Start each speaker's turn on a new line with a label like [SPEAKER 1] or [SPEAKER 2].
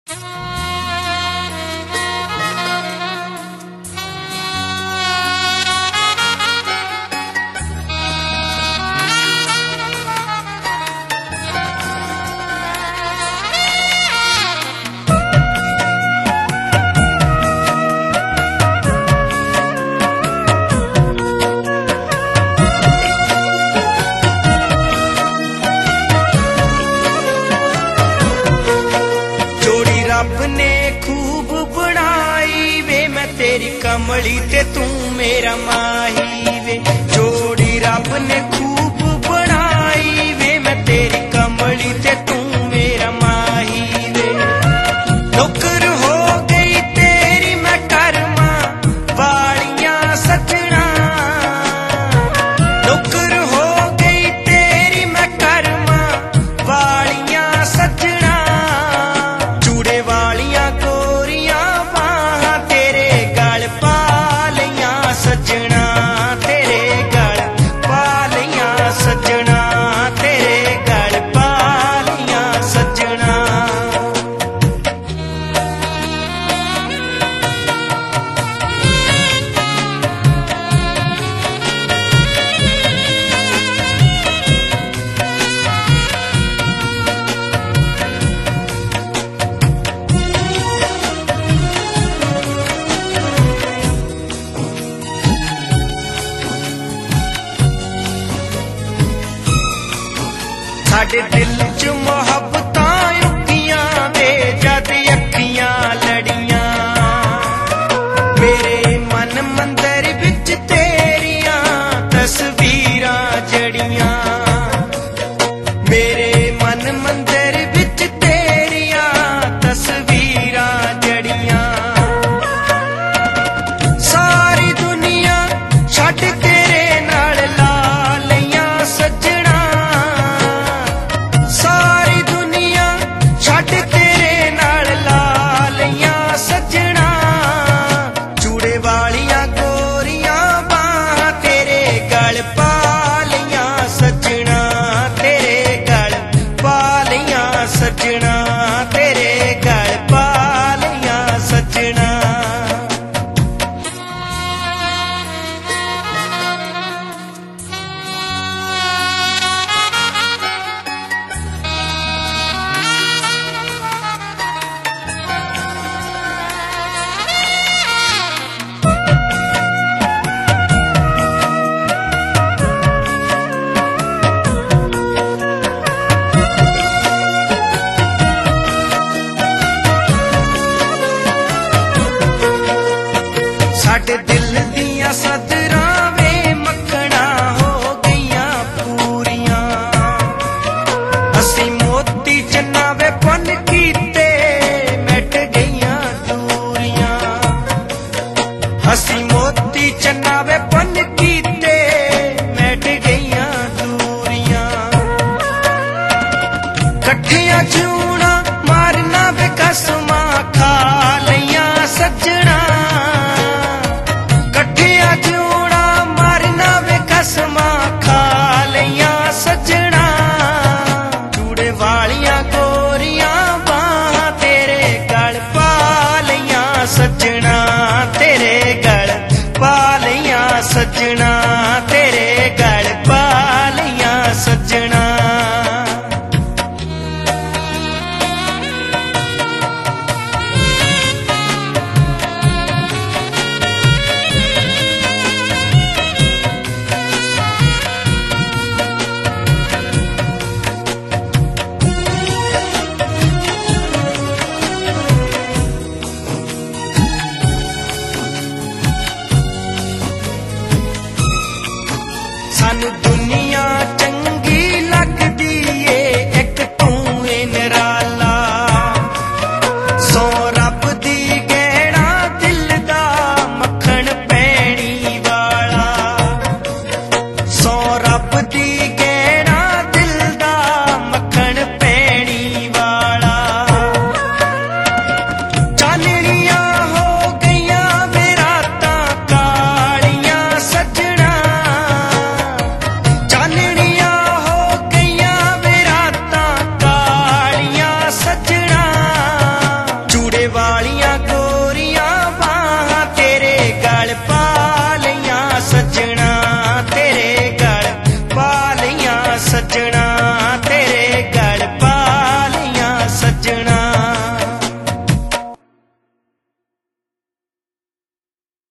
[SPEAKER 1] रब ने खूब बनाई वे, मैं तेरी कमली ते तू मेरा माही वे। जोड़ी रब ने खूब बनाई वे, मैं तेरी कमली ते तू मेरा माही वे। नौकर हो गई तेरी मैं कर्मा वालियां सजना, नौकर हो गई तेरी मैं कर्मा वालियां सजना। सजना तेरे गल पालियां सजना, तेरे गल पालियां सजना। साडे दिल च मोहब्बतां रुकियां वे, जद अखियां लड़ियां। मेरे मन मंदिर विच तेरियां तस्वीरां जड़ियां, मेरे मन मंदिर विच तेरियां तस्वीरां जड़ियां। सारी दुनिया छड्ड तेरे नाल ला लईयां सजना, सारी दुनिया छड्ड तेरे नाल ला लईयां सजना। चूड़े वालियां गोरियां बाहां तेरे गल पा लईयां सजना, तेरे गल पा लईयां सजना, तेरे गल पा लईयां सजना। साडे दिल दियां सदरां वे मक्खना हो गईयां पूरियां। असी मोती चन्ना वे पन कीते मिट गईयां दूरियां, असी मोती चन्ना वे पन कीते मिट गईयां दूरियां। कट्ठियां जूना मारना वे कसमां खा लईयां सजना, जूना मारना वे कसमां खा लईयां सजना। चूड़े वालियां गोरियां बाहां तेरे गल पा लईयां सजना, तेरे गल पा लईयां सजना।